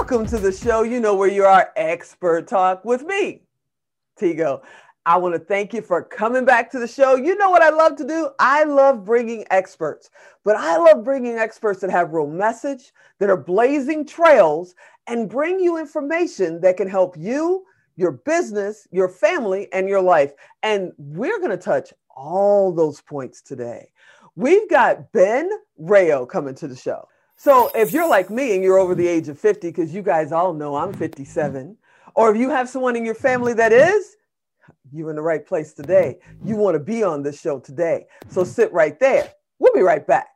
Welcome to the show. You know where you are, Expert Talk with me, Tigo. I want to thank you for coming back to the show. You know what I love to do? I love bringing experts, but I love bringing experts that have real message, that are blazing trails, and bring you information that can help you, your business, your family, and your life. And we're going to touch all those points today. We've got Ben Rayo coming to the show. So if you're like me and you're over the age of 50, because you guys all know I'm 57, or if you have someone in your family that is, you're in the right place today. You want to be on this show today. So sit right there. We'll be right back.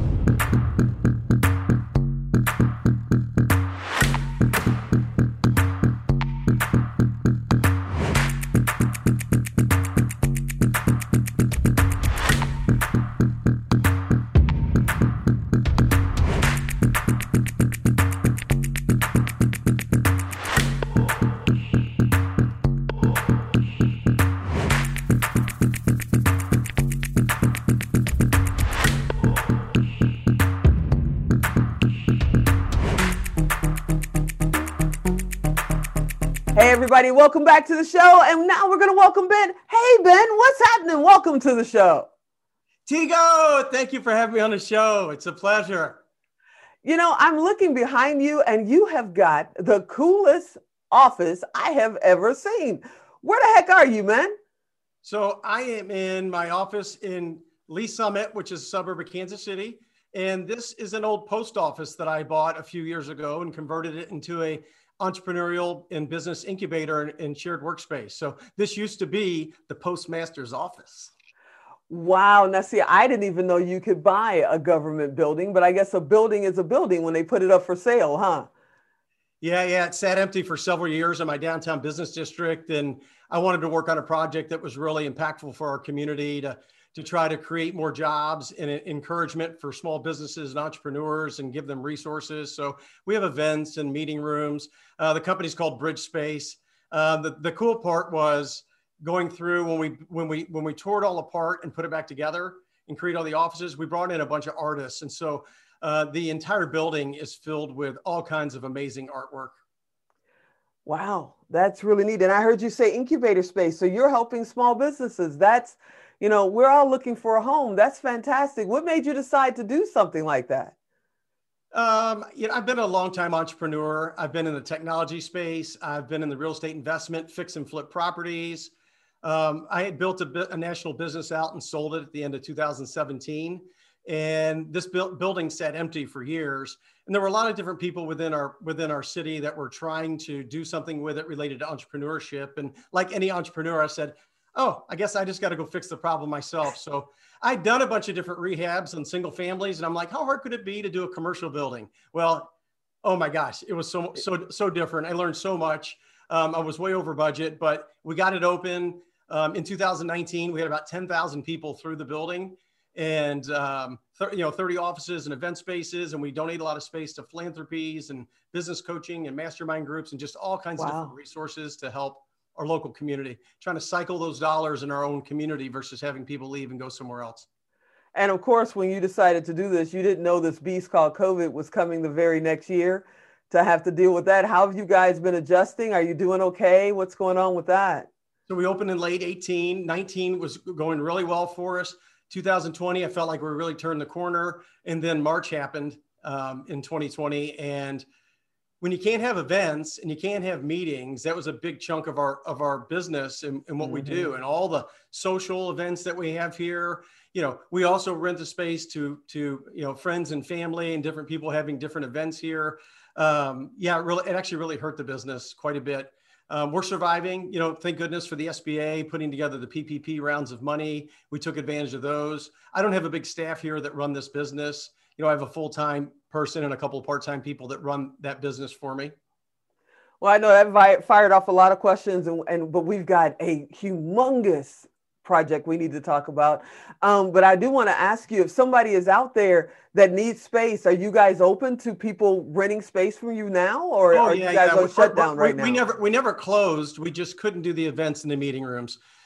Hey, everybody, welcome back to the show. And now we're going to welcome Ben. Hey, Ben, what's happening? Welcome to the show. Tigo, thank you for having me on the show. It's a pleasure. You know, I'm looking behind you and you have got the coolest office I have ever seen. Where the heck are you, man? So I am in my office in Lee Summit, which is a suburb of Kansas City. And this is an old post office that I bought a few years ago and converted it into a entrepreneurial and business incubator and shared workspace. So this used to be the postmaster's office. Wow. Now, see, I didn't even know you could buy a government building, but I guess a building is a building when they put it up for sale, huh? Yeah. It sat empty for several years in my downtown business district. And I wanted to work on a project that was really impactful for our community to try to create more jobs and encouragement for small businesses and entrepreneurs and give them resources. So we have events and meeting rooms. The company's called Bridge Space. The cool part was going through when we tore it all apart and put it back together and create all the offices, we brought in a bunch of artists. And so the entire building is filled with all kinds of amazing artwork. Wow, that's really neat. And I heard you say incubator space. So you're helping small businesses. That's, you know, we're all looking for a home. That's fantastic. What made you decide to do something like that? I've been a longtime entrepreneur. I've been in the technology space. I've been in the real estate investment, fix and flip properties. I had built a national business out and sold it at the end of 2017. And this building sat empty for years. And there were a lot of different people within our city that were trying to do something with it related to entrepreneurship. And like any entrepreneur, I said, oh, I guess I just got to go fix the problem myself. So I'd done a bunch of different rehabs and single families. And I'm like, how hard could it be to do a commercial building? Well, oh my gosh, it was so different. I learned so much. I was way over budget, but we got it open. In 2019, we had about 10,000 people through the building and 30 offices and event spaces. And we donate a lot of space to philanthropies and business coaching and mastermind groups and just all kinds of different resources to help our local community, trying to cycle those dollars in our own community versus having people leave and go somewhere else. And of course, when you decided to do this, you didn't know this beast called COVID was coming the very next year to have to deal with that. How have you guys been adjusting? Are you doing okay? What's going on with that? So we opened in late 18, 19 was going really well for us. 2020, I felt like we really turned the corner. And then March happened in 2020. And when you can't have events and you can't have meetings, that was a big chunk of our business and what we do and all the social events that we have here. You know, we also rent the space to friends and family and different people having different events here. It actually really hurt the business quite a bit. We're surviving, thank goodness for the SBA putting together the PPP rounds of money. We took advantage of those. I don't have a big staff here that run this business. I have a full-time person and a couple of part-time people that run that business for me. Well, I know that fired off a lot of questions, but we've got a humongous project we need to talk about. But I do want to ask you, if somebody is out there that needs space, are you guys open to people renting space from you now, or you guys on shutdown right now? We never closed. We just couldn't do the events in the meeting rooms.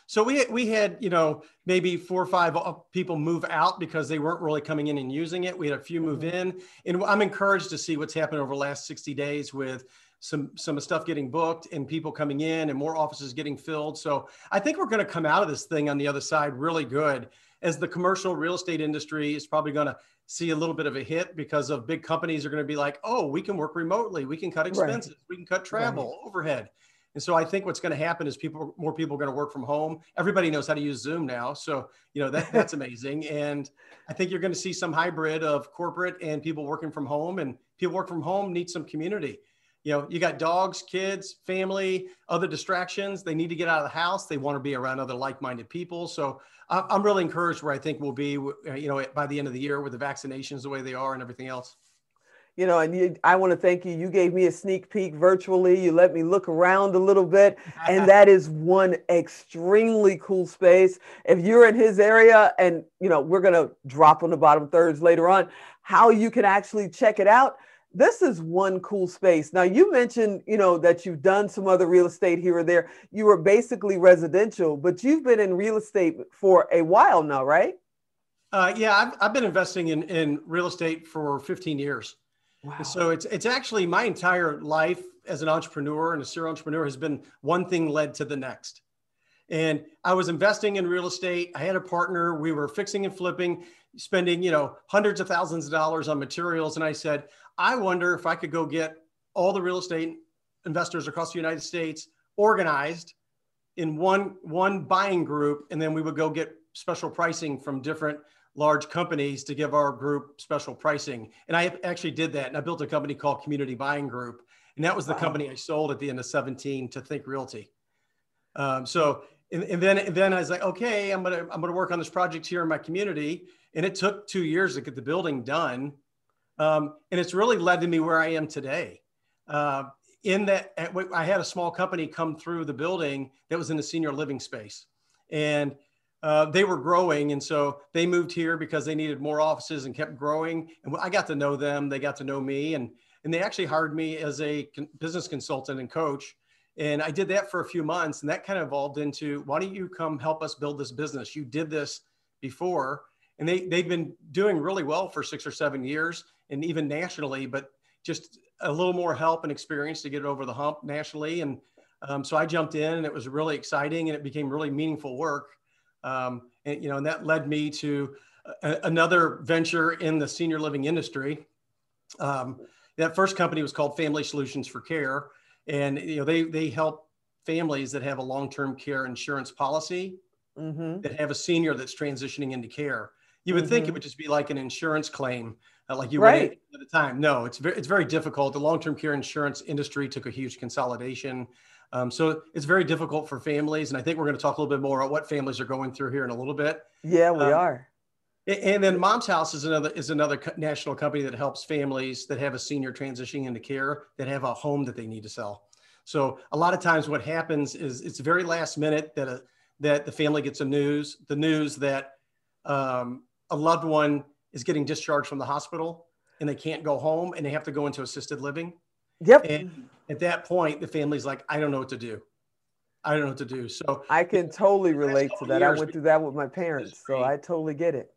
So we had, you know, maybe 4 or 5 people move out because they weren't really coming in and using it. We had a few move in, and I'm encouraged to see what's happened over the last 60 days with some stuff getting booked and people coming in and more offices getting filled. So I think we're going to come out of this thing on the other side really good, as the commercial real estate industry is probably going to see a little bit of a hit because of big companies are going to be like, oh, we can work remotely. We can cut expenses. Right. We can cut travel, overhead. And so I think what's going to happen is more people are going to work from home. Everybody knows how to use Zoom now. So, you know, that's amazing. And I think you're going to see some hybrid of corporate and people working from home, and people work from home need some community. You know, you got dogs, kids, family, other distractions. They need to get out of the house. They want to be around other like-minded people. So I'm really encouraged where I think we'll be, you know, by the end of the year with the vaccinations the way they are and everything else. You know, and I want to thank you. You gave me a sneak peek virtually. You let me look around a little bit. And that is one extremely cool space. If you're in his area, and, you know, we're going to drop on the bottom thirds later on, how you can actually check it out. This is one cool space. Now, you mentioned, you know, that you've done some other real estate here or there. You were basically residential, but you've been in real estate for a while now, right? Yeah, I've been investing in real estate for 15 years. Wow. And so it's actually my entire life as an entrepreneur and a serial entrepreneur has been one thing led to the next. And I was investing in real estate. I had a partner. We were fixing and flipping, spending, you know, hundreds of thousands of dollars on materials. And I said, I wonder if I could go get all the real estate investors across the United States organized in one buying group. And then we would go get special pricing from different large companies to give our group special pricing. And I actually did that. And I built a company called Community Buying Group. And that was the company I sold at the end of 2017 to Think Realty. And then I was like, okay, I'm gonna work on this project here in my community. And it took 2 years to get the building done. And it's really led to me where I am today. In that I had a small company come through the building that was in the senior living space. And they were growing. And so they moved here because they needed more offices and kept growing. And I got to know them. They got to know me. And they actually hired me as a business consultant and coach. And I did that for a few months. And that kind of evolved into, why don't you come help us build this business? You did this before. And they've been doing really well for 6 or 7 years and even nationally, but just a little more help and experience to get it over the hump nationally. And so I jumped in, and it was really exciting, and it became really meaningful work. And that led me to another venture in the senior living industry. That first company was called Family Solutions for Care. And, they help families that have a long-term care insurance policy that have a senior that's transitioning into care. You would think it would just be like an insurance claim, like you would at the time. No, it's very difficult. The long-term care insurance industry took a huge consolidation. So it's very difficult for families. And I think we're going to talk a little bit more about what families are going through here in a little bit. Yeah, we are. And then Mom's House is another national company that helps families that have a senior transitioning into care that have a home that they need to sell. So a lot of times what happens is it's very last minute that the family gets the news that a loved one is getting discharged from the hospital and they can't go home and they have to go into assisted living. Yep. And at that point, the family's like, I don't know what to do. So I can totally relate to that. I went through that with my parents, so I totally get it.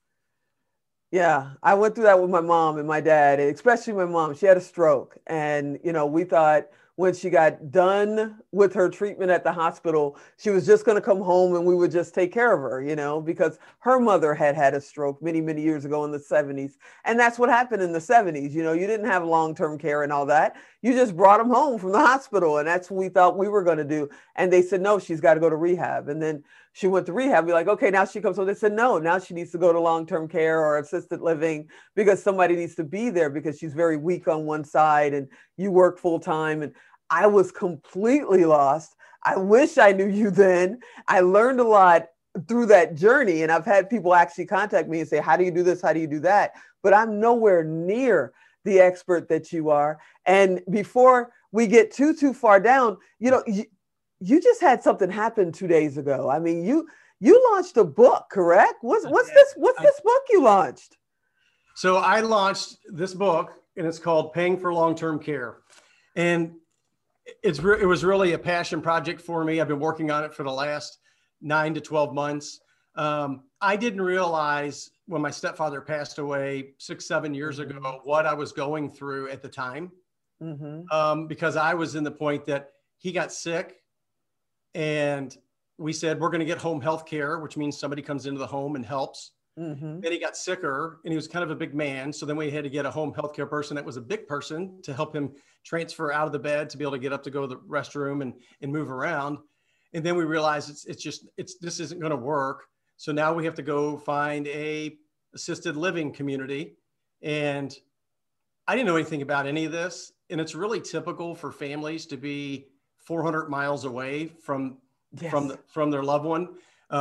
Yeah, I went through that with my mom and my dad, especially my mom. She had a stroke, and we thought when she got done with her treatment at the hospital, she was just going to come home and we would just take care of her, because her mother had a stroke many, many years ago in the 70s. And that's what happened in the 70s. You didn't have long-term care and all that. You just brought them home from the hospital. And that's what we thought we were going to do. And they said, no, she's got to go to rehab. And then she went to rehab. We're like, okay, now she comes home. They said, no, now she needs to go to long-term care or assisted living because somebody needs to be there because she's very weak on one side and you work full time. And I was completely lost. I wish I knew you then. I learned a lot through that journey. And I've had people actually contact me and say, how do you do this? How do you do that? But I'm nowhere near the expert that you are. And before we get too far down, you just had something happen 2 days ago. I mean, you launched a book, correct? What's this book you launched? So I launched this book, and it's called Paying for Long-Term Care. And it was really a passion project for me. I've been working on it for the last 9 to 12 months. I didn't realize when my stepfather passed away 6-7 years ago what I was going through at the time, because I was in the point that he got sick, and we said, we're going to get home health care, which means somebody comes into the home and helps. Then he got sicker, and he was kind of a big man. So then we had to get a home healthcare person that was a big person to help him transfer out of the bed to be able to get up to go to the restroom and move around. And then we realized this isn't going to work. So now we have to go find a assisted living community. And I didn't know anything about any of this. And it's really typical for families to be 400 miles away from their loved one.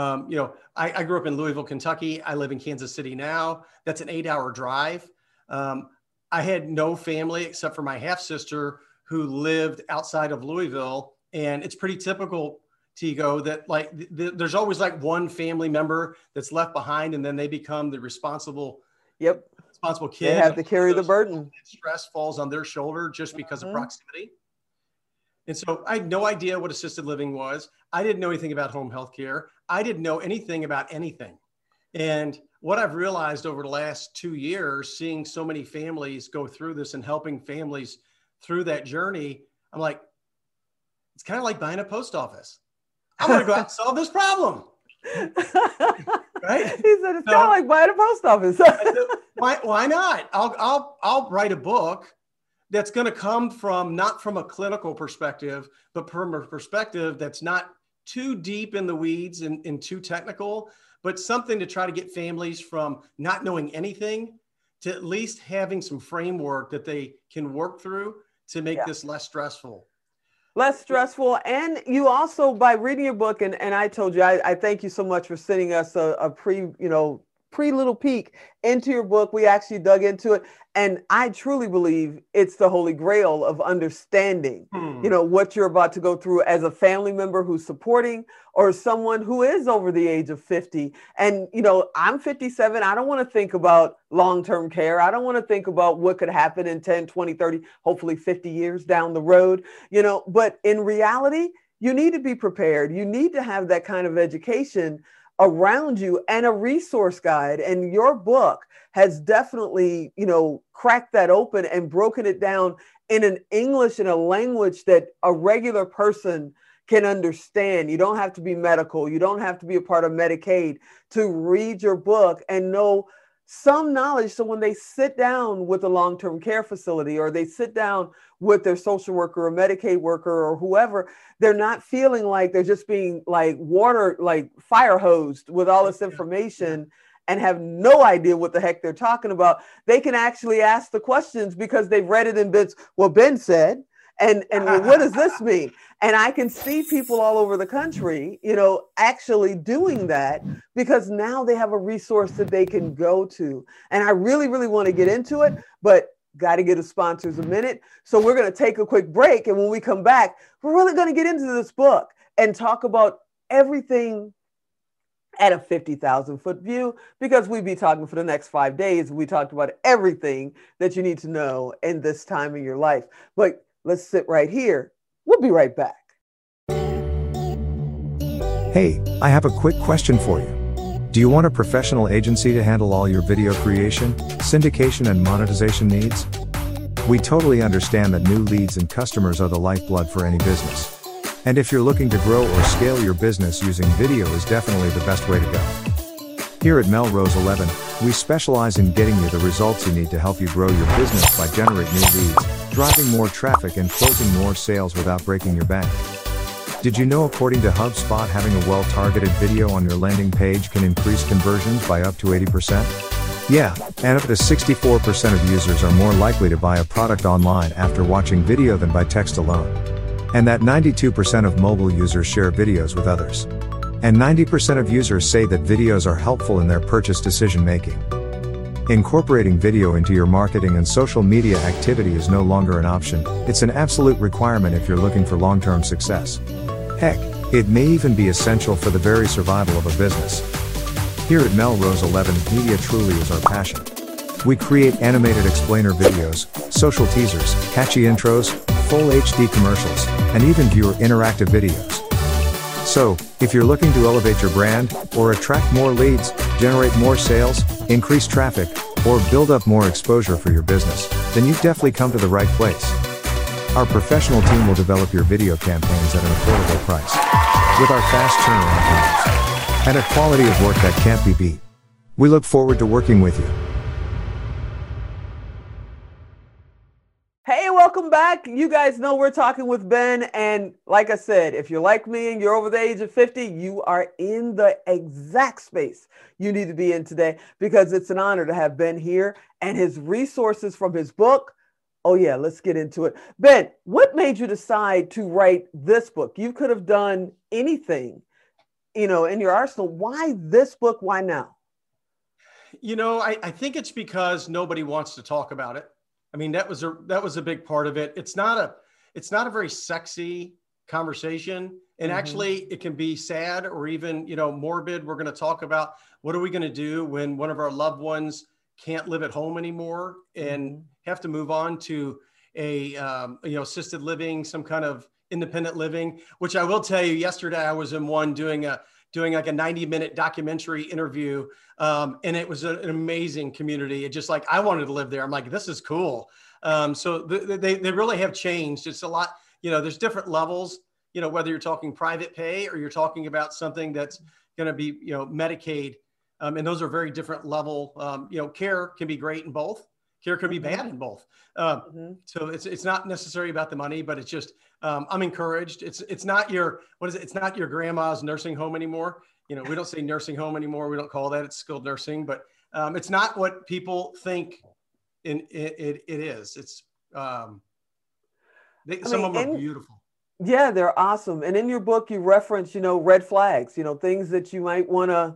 I grew up in Louisville, Kentucky. I live in Kansas City now. That's an 8-hour drive. I had no family except for my half sister who lived outside of Louisville. And it's pretty typical, Tigo, that there's always like one family member that's left behind, and then they become the responsible kid. They have to carry the burden. Stress falls on their shoulder just because of proximity. And so I had no idea what assisted living was. I didn't know anything about home health care. I didn't know anything about anything. And what I've realized over the last 2 years, seeing so many families go through this and helping families through that journey, I'm like, it's kind of like buying a post office. I'm going to go out and solve this problem. Right? He said, it's kind of like buying a post office. Why not? I'll write a book that's going to come from, not from a clinical perspective, but from a perspective that's not too deep in the weeds and too technical, but something to try to get families from not knowing anything to at least having some framework that they can work through to make this less stressful. Less stressful. And you also, by reading your book, and I told you, I thank you so much for sending us a pre little peek into your book. We actually dug into it. And I truly believe it's the holy grail of understanding, what you're about to go through as a family member who's supporting, or someone who is over the age of 50. And, I'm 57. I don't want to think about long-term care. I don't want to think about what could happen in 10, 20, 30, hopefully 50 years down the road, but in reality, you need to be prepared. You need to have that kind of education around you and a resource guide. And your book has definitely, cracked that open and broken it down in an English, in a language that a regular person can understand. You don't have to be medical. You don't have to be a part of Medicaid to read your book and know some knowledge. So when they sit down with a long-term care facility, or they sit down with their social worker or Medicaid worker or whoever, they're not feeling like they're just being fire hosed with all this information and have no idea what the heck they're talking about. They can actually ask the questions because they've read it in bits. Well, Ben said, and what does this mean? And I can see people all over the country, actually doing that, because now they have a resource that they can go to. And I really, really want to get into it, but got to get a sponsors a minute. So we're going to take a quick break. And when we come back, we're really going to get into this book and talk about everything at a 50,000 foot view, because we'd be talking for the next 5 days. We talked about everything that you need to know in this time in your life. But let's sit right here. We'll be right back. Hey, I have a quick question for you. Do you want a professional agency to handle all your video creation, syndication, and monetization needs? We totally understand that new leads and customers are the lifeblood for any business. And if you're looking to grow or scale your business, using video is definitely the best way to go. Here at Melrose 11, we specialize in getting you the results you need to help you grow your business by generating new leads, driving more traffic, and closing more sales without breaking your bank. Did you know, according to HubSpot, having a well-targeted video on your landing page can increase conversions by up to 80%? Yeah, and up to 64% of users are more likely to buy a product online after watching video than by text alone. And that 92% of mobile users share videos with others. And 90% of users say that videos are helpful in their purchase decision making. Incorporating video into your marketing and social media activity is no longer an option, it's an absolute requirement if you're looking for long-term success. Heck, it may even be essential for the very survival of a business. Here at Melrose 11, media truly is our passion. We create animated explainer videos, social teasers, catchy intros, full HD commercials, and even viewer interactive videos. So, if you're looking to elevate your brand, or attract more leads, generate more sales, increase traffic, or build up more exposure for your business, then you've definitely come to the right place. Our professional team will develop your video campaigns at an affordable price, with our fast turnaround times, and a quality of work that can't be beat. We look forward to working with you. Hey, welcome back. You guys know we're talking with Ben. And like I said, if you're like me and you're over the age of 50, you are in the exact space you need to be in today, because it's an honor to have Ben here and his resources from his book. Oh yeah, let's get into it. Ben, what made you decide to write this book? You could have done anything, in your arsenal. Why this book? Why now? I think it's because nobody wants to talk about it. I mean, that was a big part of it. It's not a very sexy conversation. And actually it can be sad or even, morbid. We're going to talk about what are we going to do when one of our loved ones can't live at home anymore and have to move on to a, assisted living, some kind of independent living, which I will tell you, yesterday I was in one doing like a 90-minute documentary interview. And it was an amazing community. It just like, I wanted to live there. I'm like, this is cool. So they really have changed. It's a lot, there's different levels, whether you're talking private pay or you're talking about something that's going to be, Medicaid. And those are very different level. Care can be great in both. Care could be bad in both. So it's not necessarily about the money, but it's just, I'm encouraged. It's not your, it's not your grandma's nursing home anymore. We don't say nursing home anymore. We don't call that, it's skilled nursing, but it's not what people think it is. It's, some of them are beautiful. Yeah, they're awesome. And in your book, you reference, red flags, things that you might want to,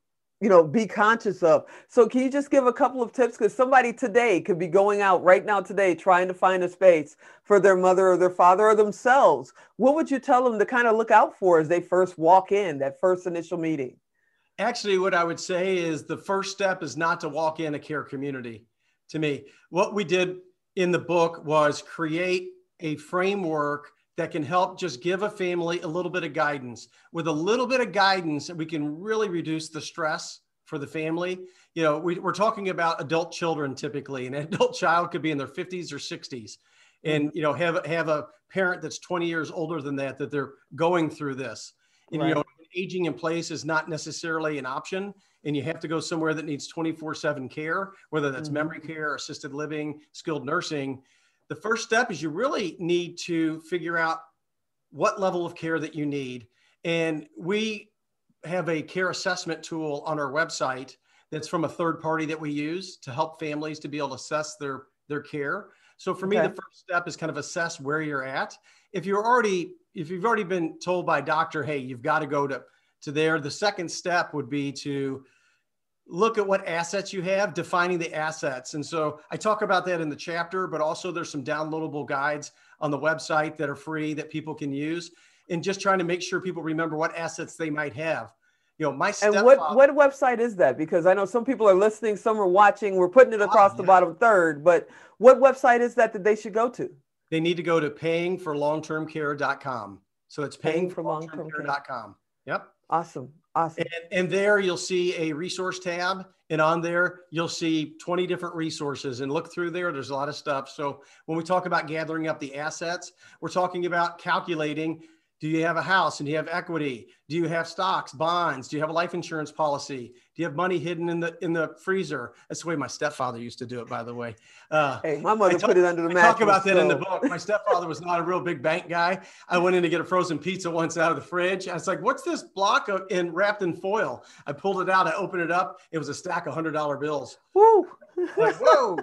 be conscious of. So can you just give a couple of tips? Because somebody today could be going out right now today, trying to find a space for their mother or their father or themselves. What would you tell them to kind of look out for as they first walk in, that first initial meeting? Actually, what I would say is the first step is not to walk in a care community. To me, what we did in the book was create a framework that can help just give a family a little bit of guidance. With a little bit of guidance, we can really reduce the stress for the family. We're talking about adult children typically. An adult child could be in their 50s or 60s and, have a parent that's 20 years older than that they're going through this. And, right. Aging in place is not necessarily an option. And you have to go somewhere that needs 24/7 care, whether that's memory care, assisted living, skilled nursing. The first step is you really need to figure out what level of care that you need. And we have a care assessment tool on our website that's from a third party that we use to help families to be able to assess their care. So for me, the first step is kind of assess where you're at. If you've already been told by a doctor, hey, you've got to go to there, the second step would be to look at what assets you have, defining the assets. And so I talk about that in the chapter, but also there's some downloadable guides on the website that are free that people can use, and just trying to make sure people remember what assets they might have. My stepfather. And what website is that? Because I know some people are listening, some are watching, we're putting it across the bottom third, but what website is that they should go to? They need to go to payingforlongtermcare.com. So it's payingforlongtermcare.com. Yep. Awesome. And there you'll see a resource tab, and on there you'll see 20 different resources, and look through there. There's a lot of stuff. So when we talk about gathering up the assets, we're talking about calculating, do you have a house and do you have equity? Do you have stocks, bonds? Do you have a life insurance policy? Do you have money hidden in the freezer? That's the way my stepfather used to do it, by the way. Hey, my mother put it under the mattress. I talk about that in the book. My stepfather was not a real big bank guy. I went in to get a frozen pizza once out of the fridge. I was like, what's this block wrapped in foil? I pulled it out. I opened it up. It was a stack of $100 bills. Woo! Like, whoa.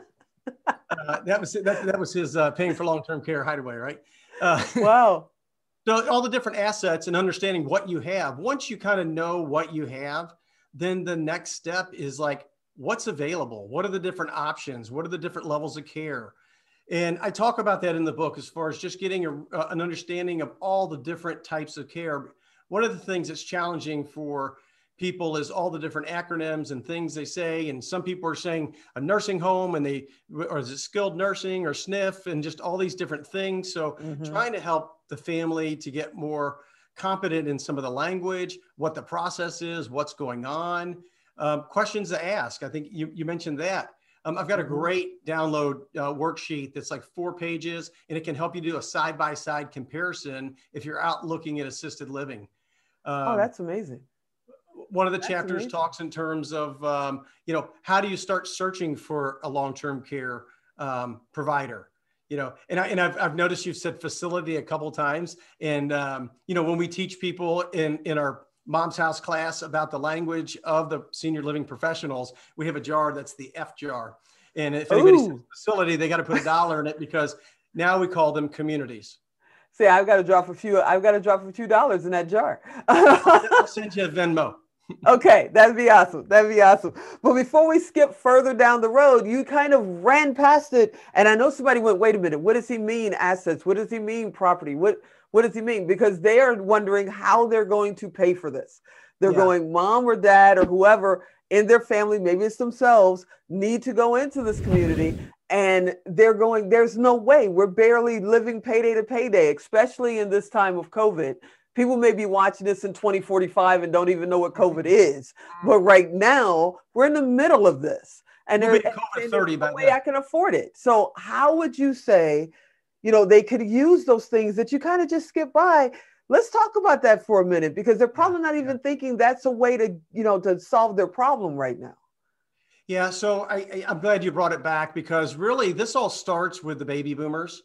That was his paying for long-term care hideaway, right? Wow. So all the different assets and understanding what you have. Once you kind of know what you have, then the next step is like, what's available? What are the different options? What are the different levels of care? And I talk about that in the book as far as just getting an understanding of all the different types of care. One of the things that's challenging for people is all the different acronyms and things they say. And some people are saying a nursing home or is it skilled nursing or SNF and just all these different things. So trying to help the family to get more competent in some of the language, what the process is, what's going on, questions to ask. I think you mentioned that. I've got a great download worksheet that's like 4 pages, and it can help you do a side-by-side comparison if you're out looking at assisted living. Oh, that's amazing. One of the chapters talks in terms of, how do you start searching for a long-term care provider? And I've noticed you've said facility a couple of times. And, when we teach people in our Mom's House class about the language of the senior living professionals, we have a jar that's the F jar. And if anybody says facility, they got to put $1 in it, because now we call them communities. See, I've got to drop a few $2 in that jar. I'll send you a Venmo. Okay, that'd be awesome. That'd be awesome. But before we skip further down the road, you kind of ran past it. And I know somebody went, wait a minute, what does he mean assets? What does he mean property? What does he mean? Because they are wondering how they're going to pay for this. They're going, mom or dad or whoever in their family, maybe it's themselves, need to go into this community. And they're going, there's no way. We're barely living payday to payday, especially in this time of COVID. People may be watching this in 2045 and don't even know what COVID is. But right now, we're in the middle of this. And we'll there's no way I can afford it. So how would you say, they could use those things that you kind of just skip by? Let's talk about that for a minute, because they're probably not even thinking that's a way to, to solve their problem right now. Yeah, so I'm glad you brought it back, because really this all starts with the baby boomers.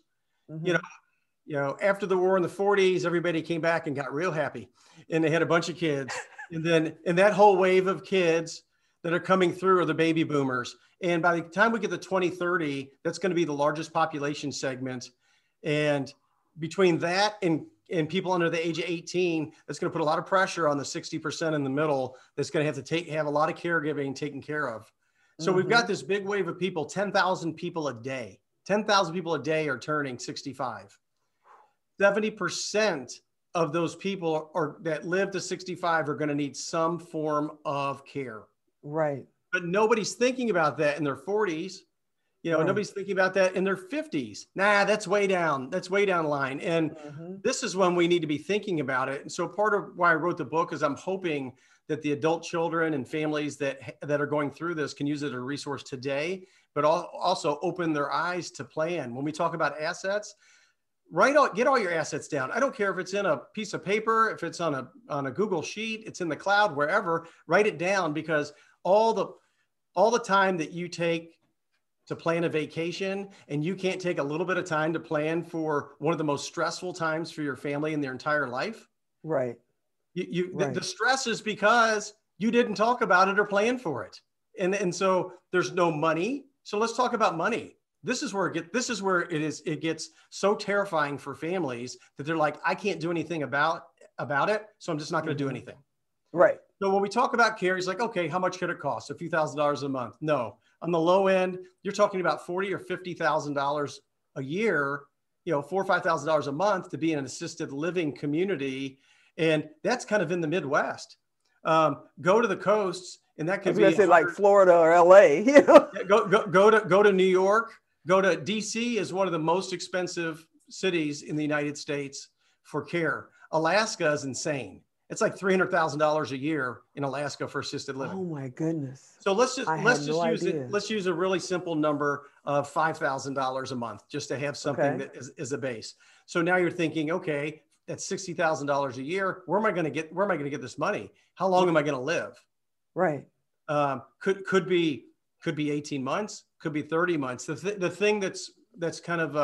After the war in the 40s, everybody came back and got real happy, and they had a bunch of kids. And that whole wave of kids that are coming through are the baby boomers. And by the time we get to 2030, that's going to be the largest population segment. And between that and people under the age of 18, that's going to put a lot of pressure on the 60% in the middle that's going to have to have a lot of caregiving taken care of. So we've got this big wave of people, 10,000 people a day. 10,000 people a day are turning 65. 70% of those people that live to 65 are going to need some form of care. Right. But nobody's thinking about that in their 40s. Nobody's thinking about that in their 50s. Nah, that's way down. That's way down the line. And this is when we need to be thinking about it. And so part of why I wrote the book is I'm hoping that the adult children and families that are going through this can use it as a resource today, but also open their eyes to plan. When we talk about assets, get all your assets down. I don't care if it's in a piece of paper, if it's on a Google sheet, it's in the cloud, wherever, write it down, because all the time that you take to plan a vacation, and you can't take a little bit of time to plan for one of the most stressful times for your family in their entire life. Right. The stress is because you didn't talk about it or plan for it. And so there's no money. So let's talk about money. This is where it gets so terrifying for families that they're like, I can't do anything about it. So I'm just not going to do anything. Right. So when we talk about care, he's like, okay, how much could it cost? A few $1,000s a month? No. On the low end, you're talking about $40,000 or $50,000 a year, $4,000 or $5,000 a month to be in an assisted living community. And that's kind of in the Midwest. Go to the coasts, and that could be like Florida or LA. Go to New York. Go to DC is one of the most expensive cities in the United States for care. Alaska is insane. It's like $300,000 a year in Alaska for assisted living. Oh my goodness! So let's use a really simple number of $5,000 a month just to have something that is a base. So now you're thinking, okay, that's $60,000 a year. Where am I going to get this money? How long am I going to live? Right. Could be 18 months. Could be 30 months. The thing that's kind of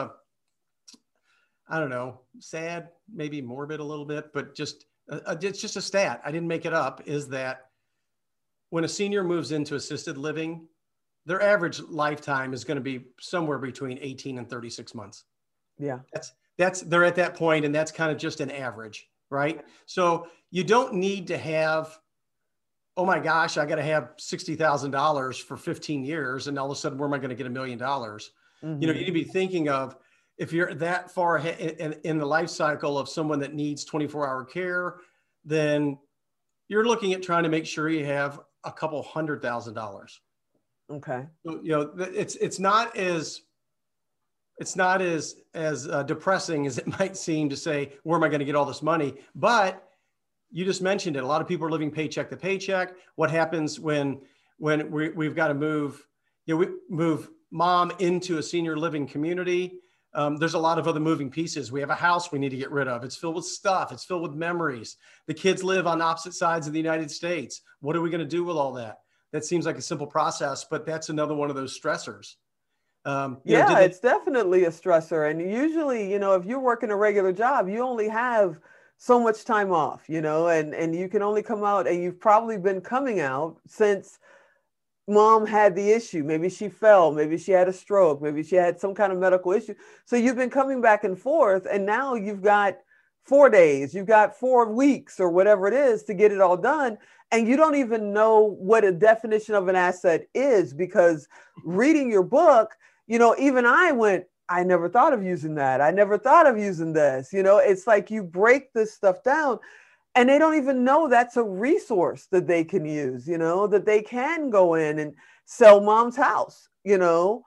I don't know, sad, maybe morbid a little bit, but it's just a stat. I didn't make it up. Is that when a senior moves into assisted living, their average lifetime is going to be somewhere between 18 and 36 months. Yeah. They're at that point, and that's kind of just an average, right? So you don't need to have, oh my gosh, I got to have $60,000 for 15 years. And all of a sudden, where am I going to get $1 million? You need to be thinking of, if you're that far ahead in the life cycle of someone that needs 24-hour care, then you're looking at trying to make sure you have a couple $100,000. Okay. So, it's not as it's not as depressing as it might seem to say, where am I going to get all this money? But you just mentioned it. A lot of people are living paycheck to paycheck. What happens when we've got to move, we move mom into a senior living community? There's a lot of other moving pieces. We have a house we need to get rid of. It's filled with stuff. It's filled with memories. The kids live on opposite sides of the United States. What are we going to do with all that? That seems like a simple process, but that's another one of those stressors. It's definitely a stressor. And usually, if you're working a regular job, you only have so much time off, and you can only come out, and you've probably been coming out since mom had the issue. Maybe she fell, maybe she had a stroke, maybe she had some kind of medical issue. So you've been coming back and forth, and now you've got 4 days, you've got 4 weeks or whatever it is to get it all done. And you don't even know what a definition of an asset is, because reading your book, even I never thought of using that. I never thought of using this. It's like you break this stuff down and they don't even know that's a resource that they can use, that they can go in and sell mom's house, sell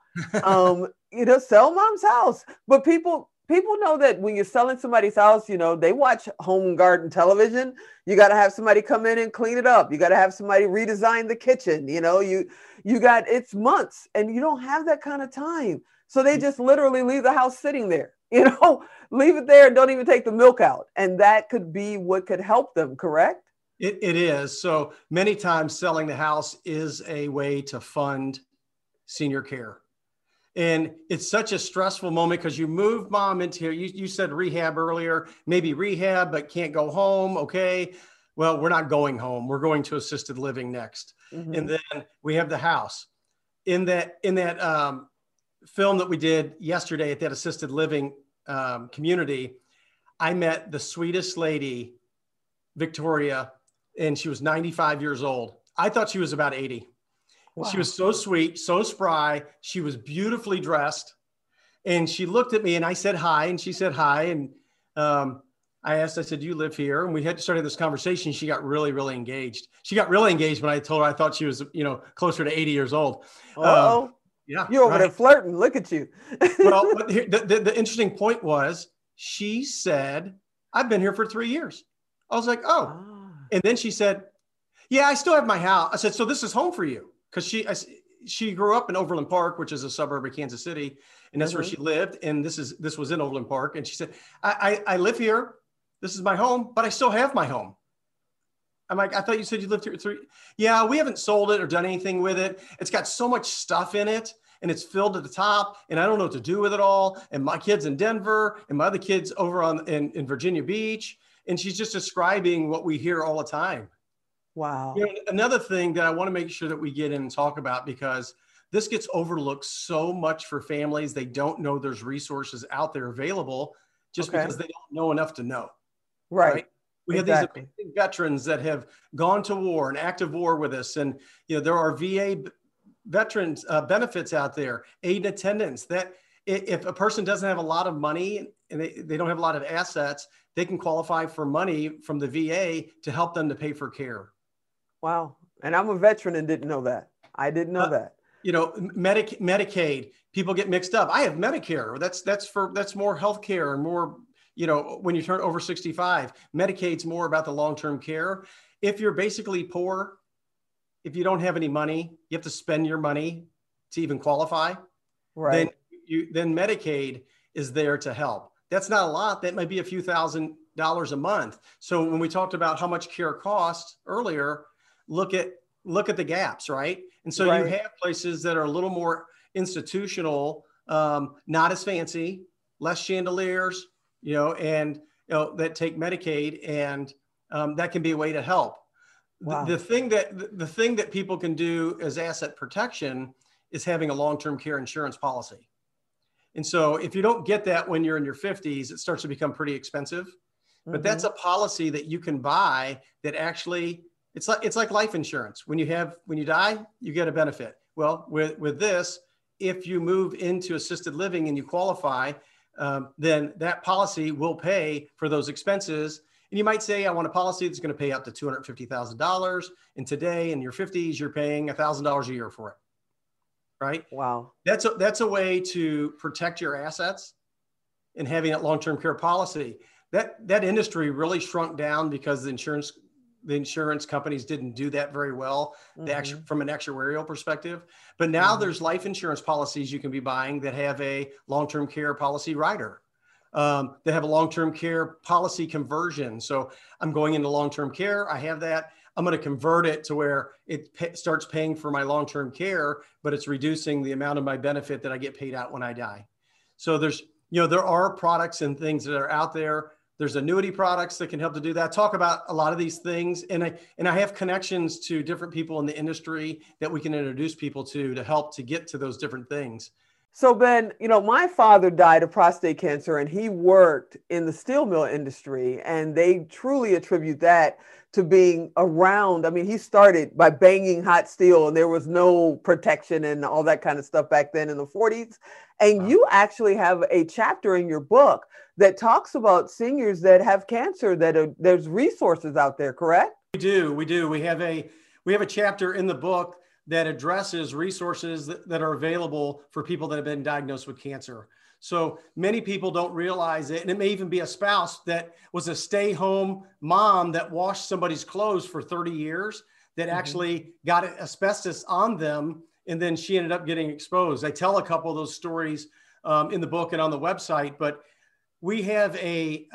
mom's house. But people know that when you're selling somebody's house, they watch home and garden television. You got to have somebody come in and clean it up. You got to have somebody redesign the kitchen. It's months, and you don't have that kind of time. So they just literally leave the house sitting there, leave it there and don't even take the milk out. And that could be what could help them, correct? It is. So many times selling the house is a way to fund senior care. And it's such a stressful moment because you move mom into here. You said rehab earlier, maybe rehab, but can't go home. Okay. Well, we're not going home. We're going to assisted living next. Mm-hmm. And then we have the house. In that film that we did yesterday at that assisted living community, I met the sweetest lady, Victoria, and she was 95 years old. I thought she was about 80. Wow. She was so sweet, so spry. She was beautifully dressed. And she looked at me and I said hi, and she said hi. And I said, do you live here? And we had started this conversation. She got really, really engaged. She got really engaged when I told her I thought she was, closer to 80 years old. Yeah. You're over there flirting. Look at you. Well, the interesting point was she said, I've been here for 3 years. I was like, oh. And then she said, yeah, I still have my house. I said, so this is home for you. Because she grew up in Overland Park, which is a suburb of Kansas City, and that's where she lived. And this was in Overland Park. And she said, I live here. This is my home, but I still have my home. I'm like, I thought you said you lived here 3. Yeah, we haven't sold it or done anything with it. It's got so much stuff in it, and it's filled to the top, and I don't know what to do with it all. And my kids in Denver, and my other kids over in Virginia Beach. And she's just describing what we hear all the time. Wow. Another thing that I want to make sure that we get in and talk about, because this gets overlooked so much for families. They don't know there's resources out there available just because they don't know enough to know. Right. We have these amazing veterans that have gone to war and active war with us. And, there are VA veterans benefits out there, aid and attendance, that if a person doesn't have a lot of money and they don't have a lot of assets, they can qualify for money from the VA to help them to pay for care. Wow. And I'm a veteran and didn't know that. I didn't know that. Medicaid, people get mixed up. I have Medicare. That's more healthcare and more, when you turn over 65. Medicaid's more about the long-term care. If you're basically poor, if you don't have any money, you have to spend your money to even qualify. Right. Then Medicaid is there to help. That's not a lot. That might be a few $1,000s a month. So when we talked about how much care costs earlier, look at the gaps, right? And so you have places that are a little more institutional, not as fancy, less chandeliers, that take Medicaid, and that can be a way to help. Wow. The thing that people can do as asset protection is having a long-term care insurance policy. And so if you don't get that when you're in your 50s, it starts to become pretty expensive. But that's a policy that you can buy that actually, it's like life insurance. When you die, you get a benefit. Well, with this, if you move into assisted living and you qualify, then that policy will pay for those expenses. And you might say, I want a policy that's going to pay up to $250,000. And today in your 50s, you're paying $1,000 a year for it. right? Wow. That's a way to protect your assets and having that long-term care policy. That industry really shrunk down because the insurance companies didn't do that very well, from an actuarial perspective. But now there's life insurance policies you can be buying that have a long-term care policy rider. They have a long-term care policy conversion. So I'm going into long-term care. I have that. I'm going to convert it to where it starts paying for my long-term care, but it's reducing the amount of my benefit that I get paid out when I die. So there are products and things that are out there. There's annuity products that can help to do that. Talk about a lot of these things. And I have connections to different people in the industry that we can introduce people to help to get to those different things. So Ben, my father died of prostate cancer and he worked in the steel mill industry, and they truly attribute that to being around. I mean, he started by banging hot steel and there was no protection and all that kind of stuff back then in the 40s. And wow. You actually have a chapter in your book that talks about seniors that have cancer, there's resources out there, correct? We do. We have a chapter in the book that addresses resources that are available for people that have been diagnosed with cancer. So many people don't realize it. And it may even be a spouse that was a stay-home mom that washed somebody's clothes for 30 years that actually got asbestos on them. And then she ended up getting exposed. I tell a couple of those stories in the book and on the website, but we have a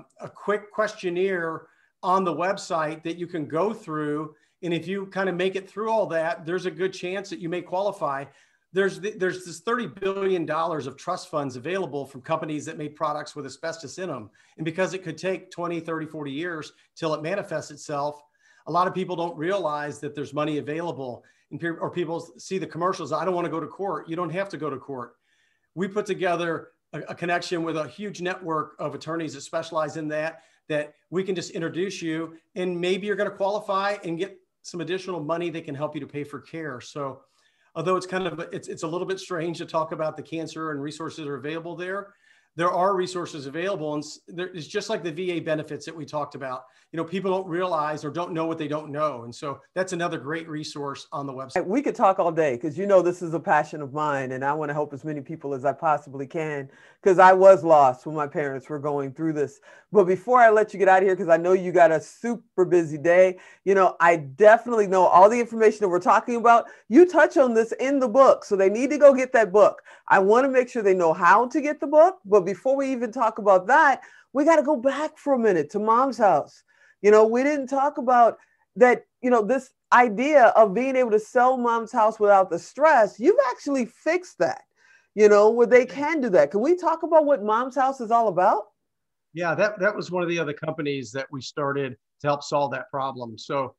quick questionnaire on the website that you can go through. And if you kind of make it through all that, there's a good chance that you may qualify. There's this $30 billion of trust funds available from companies that made products with asbestos in them. And because it could take 20, 30, 40 years till it manifests itself, a lot of people don't realize that there's money available. Or people see the commercials, I don't want to go to court. You don't have to go to court. We put together a connection with a huge network of attorneys that specialize in that we can just introduce you, and maybe you're going to qualify and get some additional money that can help you to pay for care. So although it's a little bit strange to talk about the cancer and resources that are available there are resources available. And it's just like the VA benefits that we talked about. People don't realize or don't know what they don't know. And so that's another great resource on the website. We could talk all day because this is a passion of mine, and I want to help as many people as I possibly can, because I was lost when my parents were going through this. But before I let you get out of here, because I know you got a super busy day, I definitely know all the information that we're talking about. You touch on this in the book, so they need to go get that book. I want to make sure they know how to get the book. But before we even talk about that, we got to go back for a minute to Mom's House. We didn't talk about that, this idea of being able to sell Mom's House without the stress. You've actually fixed that, where they can do that. Can we talk about what Mom's House is all about? Yeah, that was one of the other companies that we started to help solve that problem. So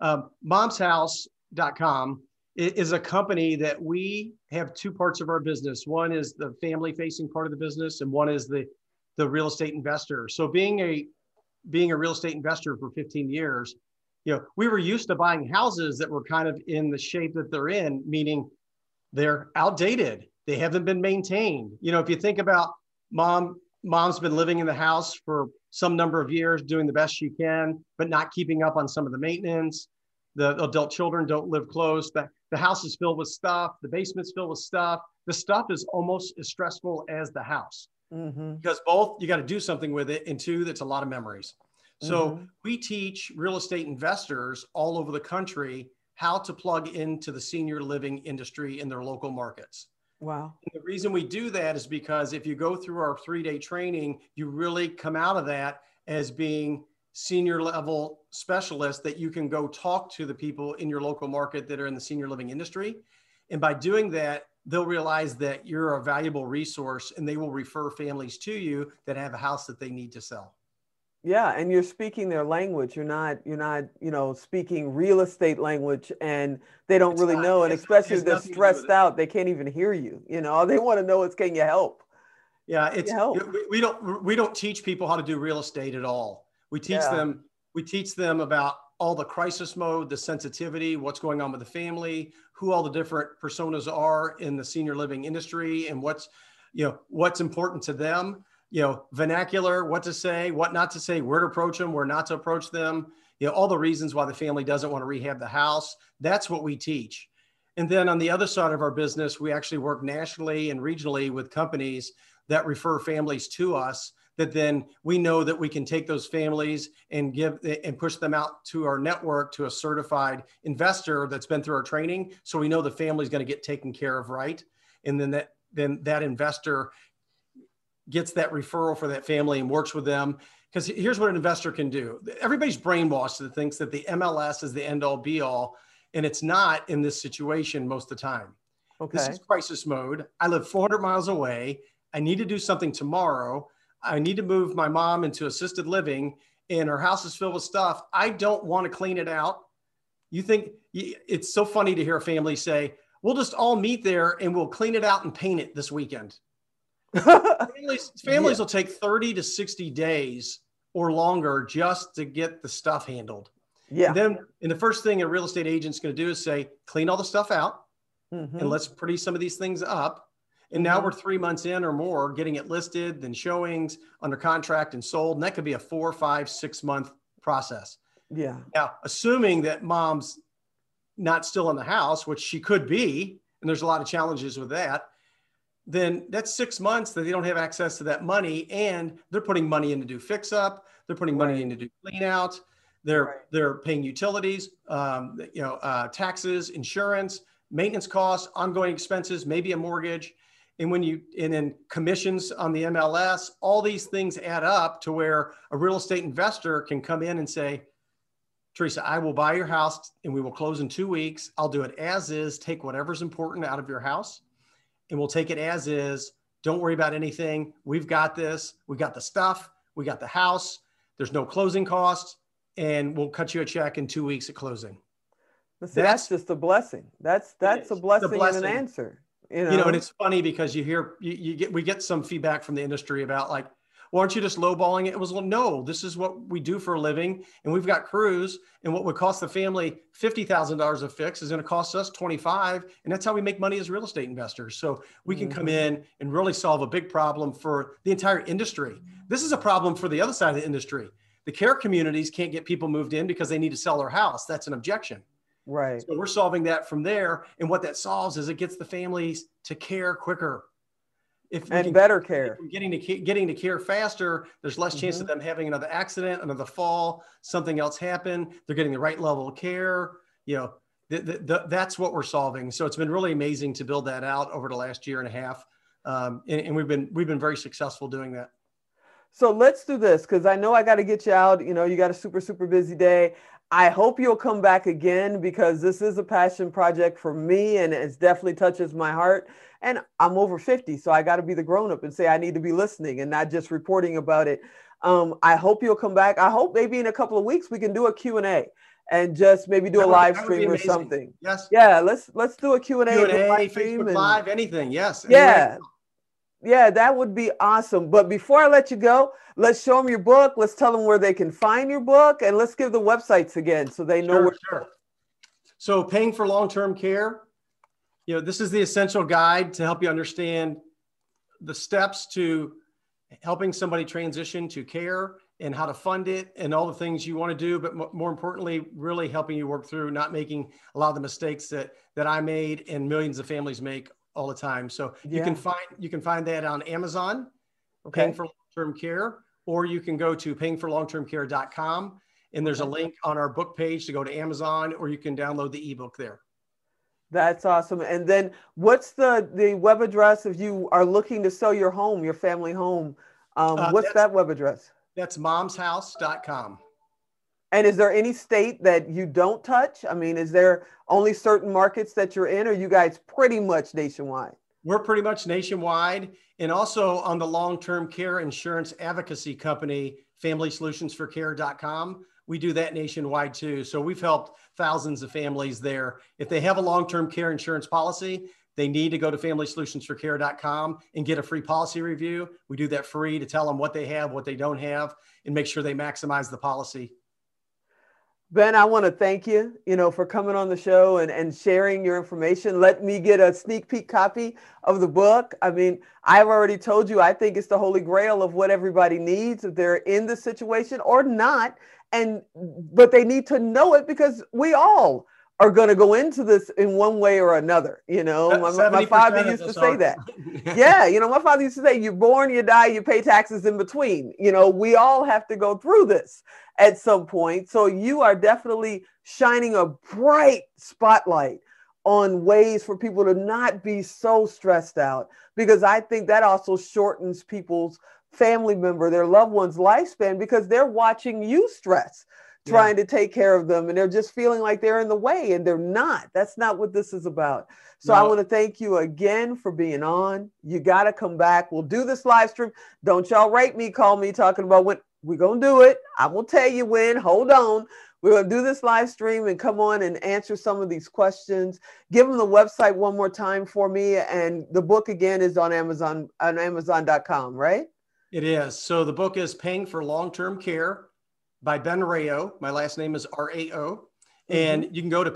momshouse.com is a company that we have two parts of our business. One is the family facing part of the business, and one is the real estate investor. So being a real estate investor for 15 years, we were used to buying houses that were kind of in the shape that they're in, meaning they're outdated. They haven't been maintained. If you think about mom's been living in the house for some number of years, doing the best she can, but not keeping up on some of the maintenance. The adult children don't live close. The house is filled with stuff. The basement's filled with stuff. The stuff is almost as stressful as the house. Because both, you got to do something with it, and two, that's a lot of memories. So we teach real estate investors all over the country how to plug into the senior living industry in their local markets. Wow. And the reason we do that is because if you go through our 3-day training, you really come out of that as being senior level specialists that you can go talk to the people in your local market that are in the senior living industry. And by doing that, they'll realize that you're a valuable resource, and they will refer families to you that have a house that they need to sell. Yeah, and you're speaking their language. You're not, speaking real estate language, and they don't really know. And especially if they're stressed out, they can't even hear you. All they want to know is, can you help? Yeah, we don't teach people how to do real estate at all. We teach them about all the crisis mode, the sensitivity, what's going on with the family, who all the different personas are in the senior living industry, and what's important to them, vernacular, what to say, what not to say, where to approach them, where not to approach them, all the reasons why the family doesn't want to rehab the house. That's what we teach. And then on the other side of our business, we actually work nationally and regionally with companies that refer families to us, that then we know that we can take those families and push them out to our network to a certified investor that's been through our training. So we know the family's going to get taken care of right. And then that investor gets that referral for that family and works with them. Because here's what an investor can do. Everybody's brainwashed that thinks that the MLS is the end all be all. And it's not in this situation most of the time. Okay. This is crisis mode. I live 400 miles away. I need to do something tomorrow. I need to move my mom into assisted living and her house is filled with stuff. I don't want to clean it out. You think it's so funny to hear a family say, we'll just all meet there and we'll clean it out and paint it this weekend. Families will take 30 to 60 days or longer just to get the stuff handled. Yeah. And the first thing a real estate agent's going to do is say, clean all the stuff out and let's pretty some of these things up. And now we're 3 months in or more getting it listed, then showings, under contract and sold. And that could be a 4, 5, 6 month process. Yeah. Now, assuming that mom's not still in the house, which she could be, and there's a lot of challenges with that, then that's 6 months that they don't have access to that money. And they're putting money in to do fix up. They're putting money in to do clean out. They're paying utilities, taxes, insurance, maintenance costs, ongoing expenses, maybe a mortgage. And then commissions on the MLS, all these things add up to where a real estate investor can come in and say, Teresa, I will buy your house and we will close in 2 weeks. I'll do it as is, take whatever's important out of your house and we'll take it as is. Don't worry about anything. We've got this. We got the stuff. We got the house. There's no closing costs and we'll cut you a check in 2 weeks at closing. That's just a blessing. That's a blessing and an answer. You know, and it's funny because we get some feedback from the industry about like, well, aren't you just lowballing it? It was, well, no, this is what we do for a living. And we've got crews, and what would cost the family $50,000 a fix is going to cost us $25,000. And that's how we make money as real estate investors. So we can come in and really solve a big problem for the entire industry. This is a problem for the other side of the industry. The care communities can't get people moved in because they need to sell their house. That's an objection. Right. So we're solving that from there. And what that solves is it gets the families to care quicker. Better care. Getting to care faster, there's less chance of them having another accident, another fall, something else happen. They're getting the right level of care. That's what we're solving. So it's been really amazing to build that out over the last year and a half. And we've been very successful doing that. So let's do this, because I know I got to get you out. You got a super, super busy day. I hope you'll come back again, because this is a passion project for me and it definitely touches my heart. And I'm over 50, so I got to be the grown-up and say I need to be listening and not just reporting about it. I hope you'll come back. I hope maybe in a couple of weeks we can do a Q&A and just maybe do a live stream or something. Yes. Yeah, let's do a Q&A, Facebook Live, anything. Yes. Yeah. Yeah, that would be awesome. But before I let you go, let's show them your book. Let's tell them where they can find your book, and let's give the websites again so they know where. Sure. So Paying for Long-Term Care, this is the essential guide to help you understand the steps to helping somebody transition to care and how to fund it and all the things you want to do. But more importantly, really helping you work through not making a lot of the mistakes that I made and millions of families make all the time. So you can find that on Amazon, Paying for Long-Term Care, or you can go to payingforlongtermcare.com, and there's a link on our book page to go to Amazon, or you can download the ebook there. That's awesome. And then what's the web address if you are looking to sell your home, your family home? What's that web address? That's momshouse.com. And is there any state that you don't touch? I mean, is there only certain markets that you're in, or are you guys pretty much nationwide? We're pretty much nationwide. And also on the long-term care insurance advocacy company, FamilySolutionsForCare.com. We do that nationwide too. So we've helped thousands of families there. If they have a long-term care insurance policy, they need to go to FamilySolutionsForCare.com and get a free policy review. We do that free to tell them what they have, what they don't have, and make sure they maximize the policy. Ben, I want to thank you, for coming on the show and sharing your information. Let me get a sneak peek copy of the book. I mean, I've already told you, I think it's the holy grail of what everybody needs if they're in the situation or not. But they need to know it, because we all are going to go into this in one way or another. You know, my father used to say that. Yeah. You know, my father used to say, you're born, you die, you pay taxes in between. You know, we all have to go through this at some point. So you are definitely shining a bright spotlight on ways for people to not be so stressed out, because I think that also shortens people's family member, their loved one's lifespan, because they're watching you stress, trying to take care of them, and they're just feeling like they're in the way, and they're not. That's not what this is about. So I want to thank you again for being on. You got to come back. We'll do this live stream. Don't y'all rate me, call me talking about when we're going to do it. I will tell you when. Hold on. We're going to do this live stream and come on and answer some of these questions. Give them the website one more time for me. And the book again is on Amazon, on Amazon.com, right? It is. So the book is Paying for Long-Term Care by Ben Rao. My last name is R-A-O. And you can go to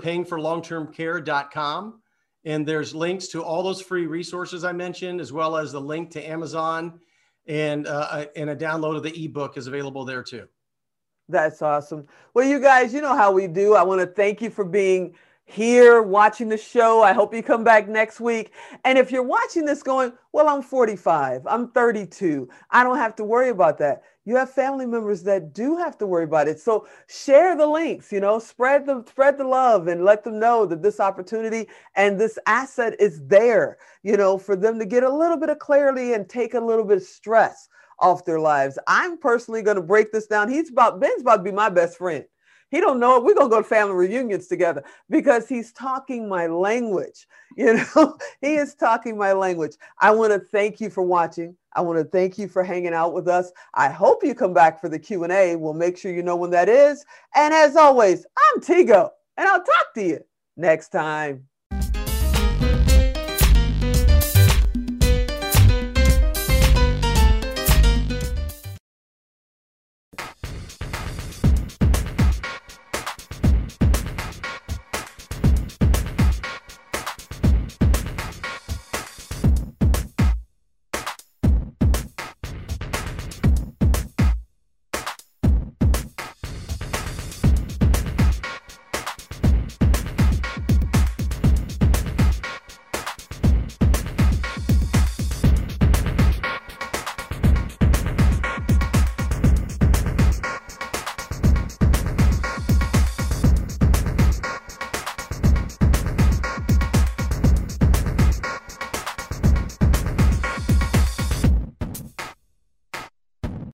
payingforlongtermcare.com. And there's links to all those free resources I mentioned, as well as the link to Amazon, and a download of the ebook is available there too. That's awesome. Well, you guys, you know how we do. I want to thank you for being here watching the show. I hope you come back next week. And if you're watching this going, well, I'm 45, I'm 32, I don't have to worry about that. You have family members that do have to worry about it. So share the links, you know, spread the love, and let them know that this opportunity and this asset is there, you know, for them to get a little bit of clarity and take a little bit of stress off their lives. I'm personally going to break this down. Ben's about to be my best friend. He don't know it. We're going to go to family reunions together because he's talking my language. You know, he is talking my language. I want to thank you for watching. I want to thank you for hanging out with us. I hope you come back for the Q&A. We'll make sure you know when that is. And as always, I'm Tigo, and I'll talk to you next time.